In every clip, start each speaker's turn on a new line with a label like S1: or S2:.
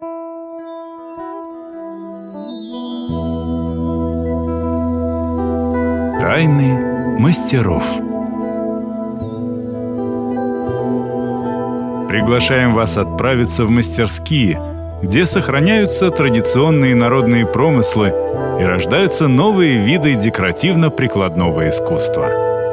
S1: Тайны мастеров. Приглашаем вас отправиться в мастерские, где сохраняются традиционные народные промыслы и рождаются новые виды декоративно-прикладного искусства.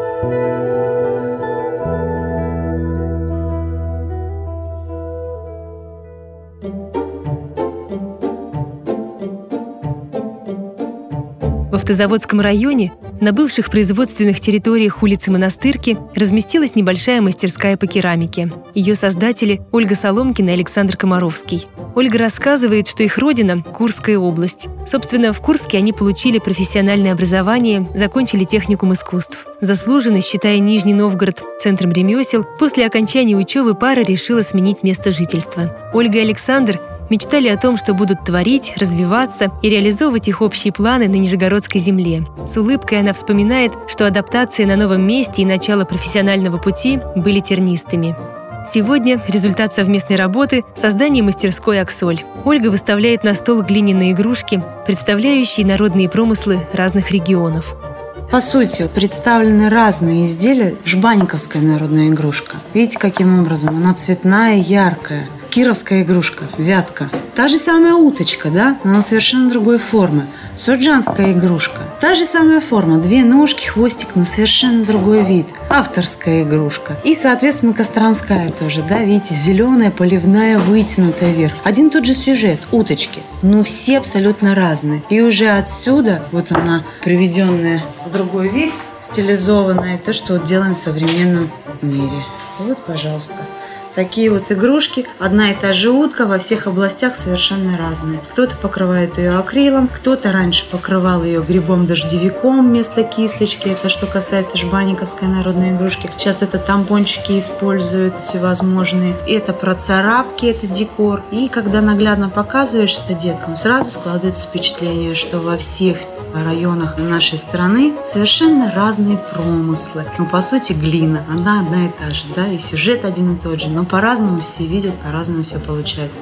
S2: В Автозаводском районе на бывших производственных территориях улицы Монастырки разместилась небольшая мастерская по керамике. Ее создатели – Ольга Соломкина и Александр Комаровский. Ольга рассказывает, что их родина – Курская область. Собственно, в Курске они получили профессиональное образование, закончили техникум искусств. Заслуженно, считая Нижний Новгород центром ремесел, после окончания учебы пара решила сменить место жительства. Ольга и Александр мечтали о том, что будут творить, развиваться и реализовывать их общие планы на Нижегородской земле. С улыбкой она вспоминает, что адаптация на новом месте и начало профессионального пути были тернистыми. Сегодня результат совместной работы – создание мастерской «Аксоль». Ольга выставляет на стол глиняные игрушки, представляющие народные промыслы разных регионов.
S3: По сути, представлены разные изделия. Жбанниковская народная игрушка. Видите, каким образом? Она цветная, яркая. Кировская игрушка, вятка. Та же самая уточка, да? Но она совершенно другой формы. Суджанская игрушка. Та же самая форма. Две ножки, хвостик, но совершенно другой вид. Авторская игрушка. И, соответственно, костромская тоже, да? Видите, зеленая, поливная, вытянутая вверх. Один и тот же сюжет. Уточки. Но все абсолютно разные. И уже отсюда, вот она, приведенная в другой вид, стилизованная, то, что вот делаем в современном мире. Вот, пожалуйста. Такие вот игрушки, одна и та же утка во всех областях совершенно разные. Кто-то покрывает ее акрилом, кто-то раньше покрывал ее грибом-дождевиком вместо кисточки. Это что касается жбанниковской народной игрушки. Сейчас это тампончики используют всевозможные. Это про царапки, это декор. И когда наглядно показываешь это деткам, сразу складывается впечатление, что во всех районах нашей страны совершенно разные промыслы. Ну, по сути, глина, она одна и та же, да, и сюжет один и тот же, но по-разному все видят, по-разному все получается.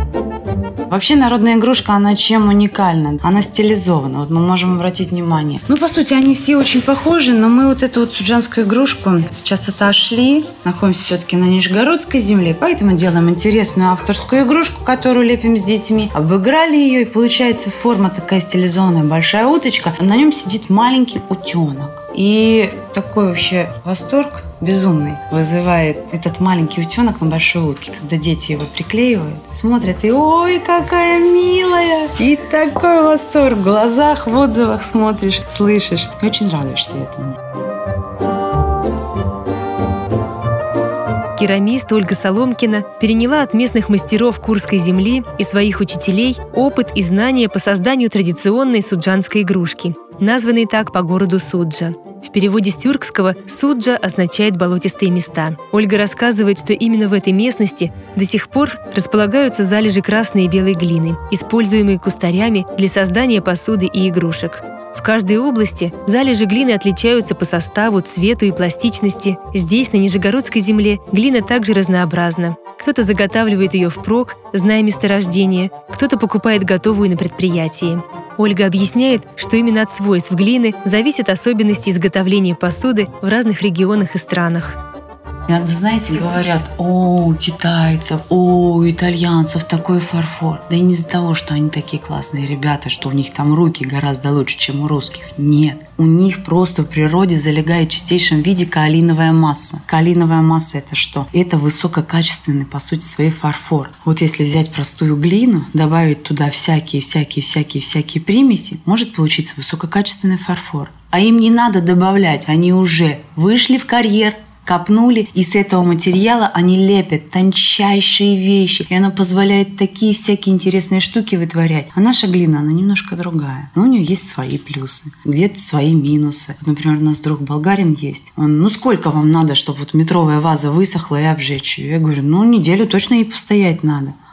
S3: Вообще народная игрушка, она чем уникальна? Она стилизована, вот мы можем обратить внимание. Ну, по сути, они все очень похожи, но мы вот эту вот суджанскую игрушку сейчас отошли, находимся все-таки на Нижегородской земле, поэтому делаем интересную авторскую игрушку, которую лепим с детьми, обыграли ее, и получается форма такая стилизованная, большая уточка, а на нем сидит маленький утенок. И такой вообще восторг безумный вызывает этот маленький утенок на большой утке, когда дети его приклеивают, смотрят и ой, какая милая! И такой восторг в глазах, в отзывах смотришь, слышишь. Очень радуешься этому.
S2: Керамист Ольга Соломкина переняла от местных мастеров Курской земли и своих учителей опыт и знания по созданию традиционной суджанской игрушки, названной так по городу Суджа. В переводе с тюркского «суджа» означает «болотистые места». Ольга рассказывает, что именно в этой местности до сих пор располагаются залежи красной и белой глины, используемые кустарями для создания посуды и игрушек. В каждой области залежи глины отличаются по составу, цвету и пластичности. Здесь, на Нижегородской земле, глина также разнообразна. Кто-то заготавливает ее впрок, зная месторождение, кто-то покупает готовую на предприятии. Ольга объясняет, что именно от свойств глины зависят особенности изготовления посуды в разных регионах и странах.
S3: Иногда, знаете, говорят, о, у китайцев, о, у итальянцев такой фарфор. Да и не из-за того, что они такие классные ребята, что у них там руки гораздо лучше, чем у русских. Нет. У них просто в природе залегает в чистейшем виде каолиновая масса. Каолиновая масса – это что? Это высококачественный, по сути, своей фарфор. Вот если взять простую глину, добавить туда всякие примеси, может получиться высококачественный фарфор. А им не надо добавлять, они уже вышли в карьер, копнули, и с этого материала они лепят тончайшие вещи. И она позволяет такие всякие интересные штуки вытворять. А наша глина, она немножко другая. Но у нее есть свои плюсы, где-то свои минусы. Вот, например, у нас друг болгарин есть. Он, ну сколько вам надо, чтобы вот метровая ваза высохла и обжечь ее? Я говорю, ну неделю точно ей постоять надо. Ой,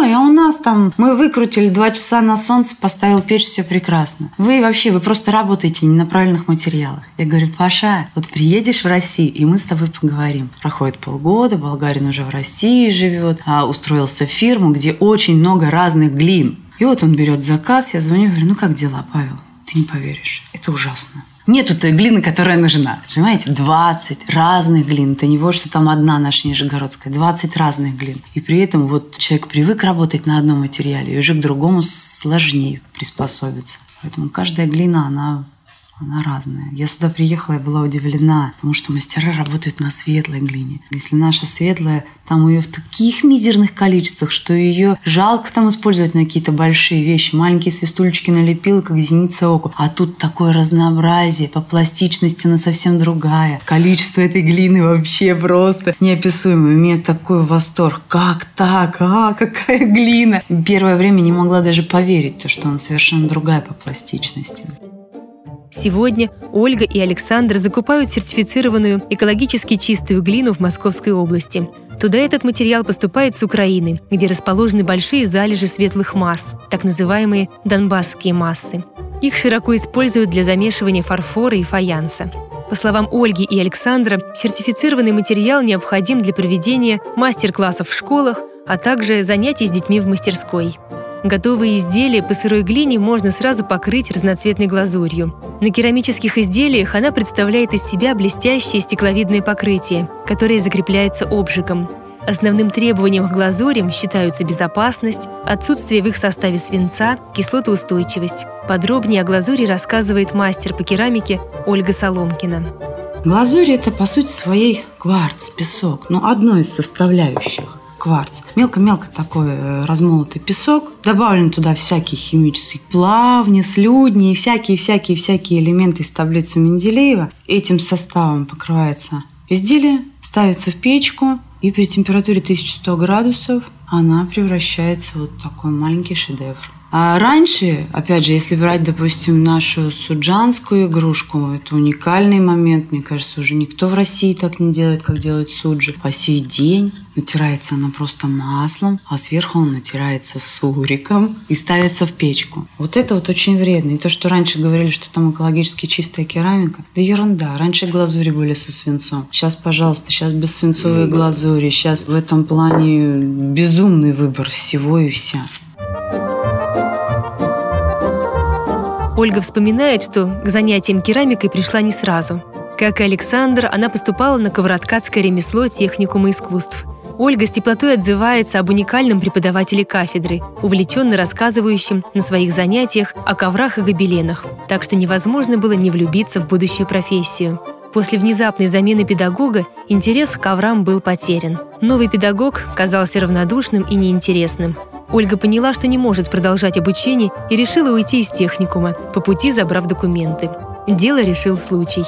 S3: Ой, а у нас там мы выкрутили 2 часа на солнце, поставил печь, все прекрасно. Вы просто работаете не на правильных материалах. Я говорю: Паша, вот приедешь в Россию, и мы с тобой поговорим. Проходит полгода, болгарин уже в России живет, устроился в фирму, где очень много разных глин. И вот он берет заказ, я звоню, говорю: ну как дела, Павел? Ты не поверишь, это ужасно. Нету той глины, которая нужна. Понимаете, 20 разных глин. Это не вот, что там одна наша нижегородская, 20 разных глин. И при этом вот человек привык работать на одном материале, и уже к другому сложнее приспособиться. Поэтому каждая глина, она разная. Я сюда приехала, я была удивлена, потому что мастера работают на светлой глине. Если наша светлая, там ее в таких мизерных количествах, что ее жалко там использовать на какие-то большие вещи. Маленькие свистульчики налепила, как зеница ока. А тут такое разнообразие, по пластичности она совсем другая. Количество этой глины вообще просто неописуемое. У меня такой восторг. Как так? Какая глина! Первое время не могла даже поверить, что она совершенно другая по пластичности.
S2: Сегодня Ольга и Александр закупают сертифицированную экологически чистую глину в Московской области. Туда этот материал поступает с Украины, где расположены большие залежи светлых масс, так называемые донбасские массы. Их широко используют для замешивания фарфора и фаянса. По словам Ольги и Александра, сертифицированный материал необходим для проведения мастер-классов в школах, а также занятий с детьми в мастерской. Готовые изделия по сырой глине можно сразу покрыть разноцветной глазурью. На керамических изделиях она представляет из себя блестящее стекловидное покрытие, которое закрепляется обжигом. Основным требованием к глазурям считаются безопасность, отсутствие в их составе свинца, кислотоустойчивость. Подробнее о глазури рассказывает мастер по керамике Ольга Соломкина.
S3: Глазурь – это, по сути своей, кварц, песок, одно из составляющих. Кварц. Мелко-мелко такой размолотый песок. Добавлен туда всякие химические плавни, слюдни и всякие элементы из таблицы Менделеева. Этим составом покрывается изделие, ставится в печку, и при температуре 1100 градусов она превращается в вот такой маленький шедевр. А раньше, опять же, если брать, допустим, нашу суджанскую игрушку, это уникальный момент. Мне кажется, уже никто в России так не делает, как делает суджи. По сей день натирается она просто маслом, а сверху он натирается суриком и ставится в печку. Вот это вот очень вредно. И то, что раньше говорили, что там экологически чистая керамика, да ерунда. Раньше глазури были со свинцом. Сейчас, пожалуйста, сейчас без свинцовой глазури. Сейчас в этом плане безумный выбор всего и вся.
S2: Ольга вспоминает, что к занятиям керамикой пришла не сразу. Как и Александр, она поступала на ковроткацкое ремесло техникума искусств. Ольга с теплотой отзывается об уникальном преподавателе кафедры, увлеченно рассказывающем на своих занятиях о коврах и гобеленах, так что невозможно было не влюбиться в будущую профессию. После внезапной замены педагога интерес к коврам был потерян. Новый педагог казался равнодушным и неинтересным. Ольга поняла, что не может продолжать обучение, и решила уйти из техникума, по пути забрав документы. Дело решил случай.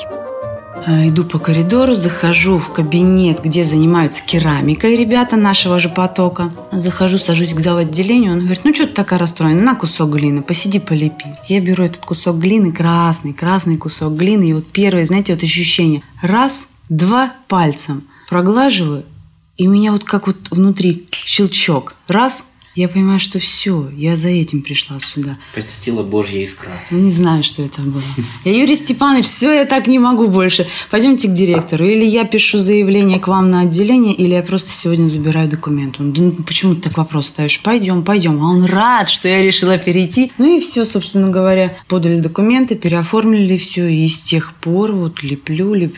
S3: Иду по коридору, захожу в кабинет, где занимаются керамикой ребята нашего же потока. Захожу, сажусь к завотделению, он говорит: ну что ты такая расстроена, на кусок глины, посиди, полепи. Я беру этот кусок глины, красный кусок глины, и вот первое, знаете, вот ощущение. Раз, два, пальцем проглаживаю, и меня вот как вот внутри щелчок. Раз, я понимаю, что все, я за этим пришла сюда.
S4: Посетила Божья искра.
S3: Не знаю, что это было. Юрий Степанович, все, я так не могу больше. Пойдемте к директору. Или я пишу заявление к вам на отделение, или я просто сегодня забираю документ. Он: да ну, почему ты так вопрос ставишь? Пойдем. А он рад, что я решила перейти. Ну и все, собственно говоря. Подали документы, переоформили все. И с тех пор вот леплю, и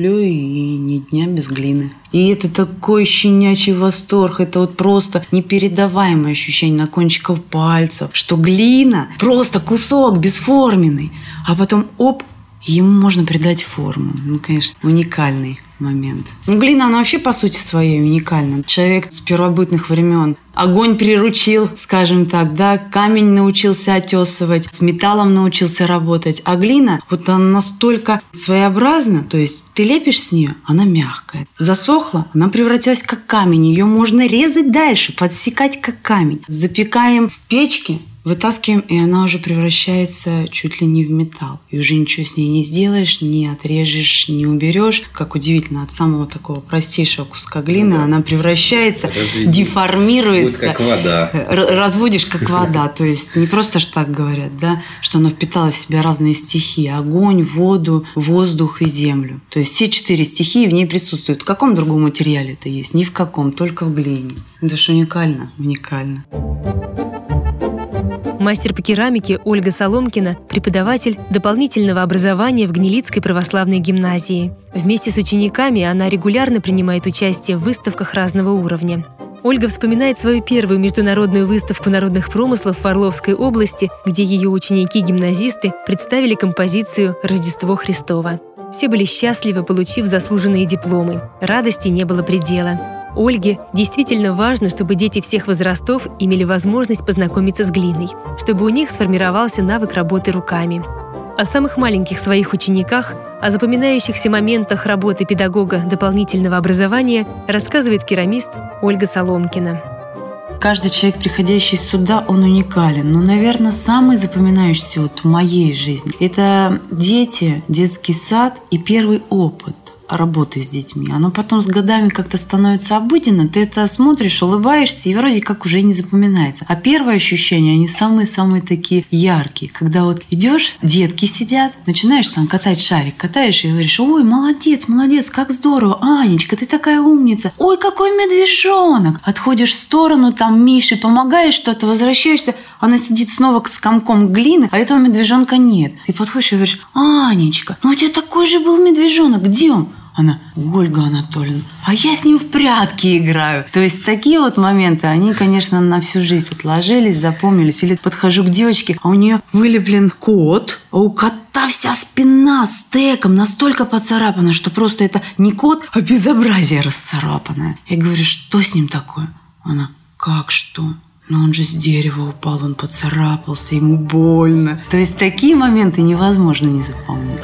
S3: ни дня без глины. И это такой щенячий восторг, это вот просто непередаваемое ощущение на кончиках пальцев, что глина просто кусок бесформенный, а потом оп, ему можно придать форму. Ну, конечно, уникальный момент. Глина, она вообще по сути своей уникальна. Человек с первобытных времен огонь приручил, скажем так, да, камень научился отесывать, с металлом научился работать. А глина, вот она настолько своеобразна, то есть ты лепишь с нее, она мягкая. Засохла, она превратилась как камень, ее можно резать дальше, подсекать как камень. Запекаем в печке, Вытаскиваем, и она уже превращается чуть ли не в металл. И уже ничего с ней не сделаешь, не отрежешь, не уберешь. Как удивительно, от самого такого простейшего куска глины она превращается, деформируется.
S4: Будет как вода.
S3: Разводишь как вода. То есть не просто ж так говорят, да, что она впитала в себя разные стихии. Огонь, воду, воздух и землю. То есть все 4 стихии в ней присутствуют. В каком другом материале это есть? Ни в каком, только в глине. Это ж уникально, уникально.
S2: Мастер по керамике Ольга Соломкина – преподаватель дополнительного образования в Гнилицкой православной гимназии. Вместе с учениками она регулярно принимает участие в выставках разного уровня. Ольга вспоминает свою первую международную выставку народных промыслов в Орловской области, где ее ученики-гимназисты представили композицию «Рождество Христово». Все были счастливы, получив заслуженные дипломы. Радости не было предела. Ольге действительно важно, чтобы дети всех возрастов имели возможность познакомиться с глиной, чтобы у них сформировался навык работы руками. О самых маленьких своих учениках, о запоминающихся моментах работы педагога дополнительного образования рассказывает керамист Ольга Соломкина.
S3: Каждый человек, приходящий сюда, он уникален. Но, наверное, самый запоминающийся в моей жизни – это дети, детский сад и первый опыт работы с детьми. Оно потом с годами как-то становится обыденно. Ты это смотришь, улыбаешься, и вроде как уже не запоминается. А первые ощущения, они самые-самые такие яркие. Когда вот идешь, детки сидят, начинаешь там катать шарик, катаешь и говоришь: ой, молодец, молодец, как здорово, Анечка, ты такая умница. Ой, какой медвежонок. Отходишь в сторону, там Мише помогаешь что-то, возвращаешься, она сидит снова с комком глины, а этого медвежонка нет. Ты подходишь и говоришь: Анечка, ну у тебя такой же был медвежонок, где он? Она: Ольга Анатольевна, а я с ним в прятки играю. То есть такие вот моменты, они, конечно, на всю жизнь отложились, запомнились. Или подхожу к девочке, а у нее вылеплен кот, а у кота вся спина стеком настолько поцарапана, что просто это не кот, а безобразие расцарапанное. Я говорю: что с ним такое? Она: как что? Но он же с дерева упал, он поцарапался, ему больно. То есть такие моменты невозможно не запомнить.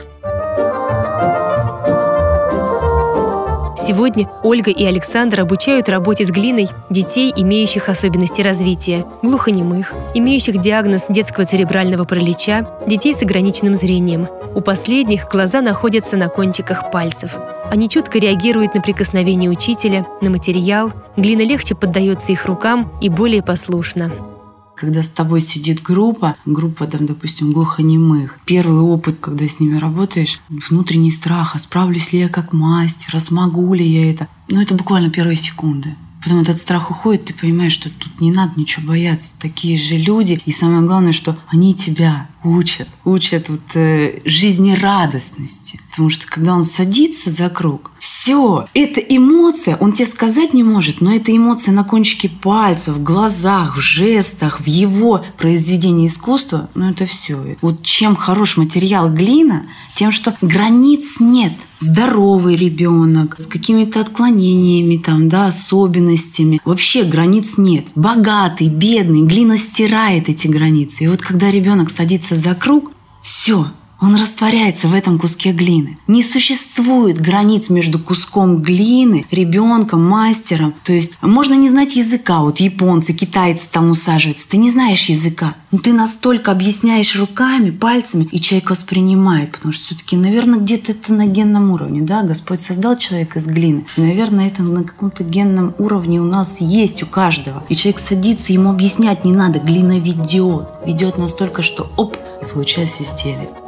S2: Сегодня Ольга и Александр обучают работе с глиной детей, имеющих особенности развития, глухонемых, имеющих диагноз детского церебрального паралича, детей с ограниченным зрением. У последних глаза находятся на кончиках пальцев. Они чутко реагируют на прикосновение учителя, на материал, глина легче поддается их рукам и более послушна.
S3: Когда с тобой сидит группа, там, допустим, глухонемых, первый опыт, когда с ними работаешь, внутренний страх: а справлюсь ли я как мастер, а смогу ли я это? Это буквально первые секунды. Потом этот страх уходит, ты понимаешь, что тут не надо ничего бояться. Такие же люди. И самое главное, что они тебя учат жизнерадостности. Потому что когда он садится за круг, все, эта эмоция, он тебе сказать не может, но эта эмоция на кончике пальцев, в глазах, в жестах, в его произведении искусства, это все. Вот чем хорош материал глина, тем, что границ нет. Здоровый ребенок с какими-то отклонениями, особенностями. Вообще границ нет. Богатый, бедный, глина стирает эти границы. И вот когда ребенок садится за круг, все. Он растворяется в этом куске глины. Не существует границ между куском глины, ребенком, мастером. То есть можно не знать языка. Вот японцы, китайцы там усаживаются. Ты не знаешь языка. Но ты настолько объясняешь руками, пальцами, и человек воспринимает. Потому что все-таки, наверное, где-то это на генном уровне. Да? Господь создал человека из глины. И, наверное, это на каком-то генном уровне у нас есть у каждого. И человек садится, ему объяснять не надо. Глина ведет. Ведет настолько, что оп, и получается изделие.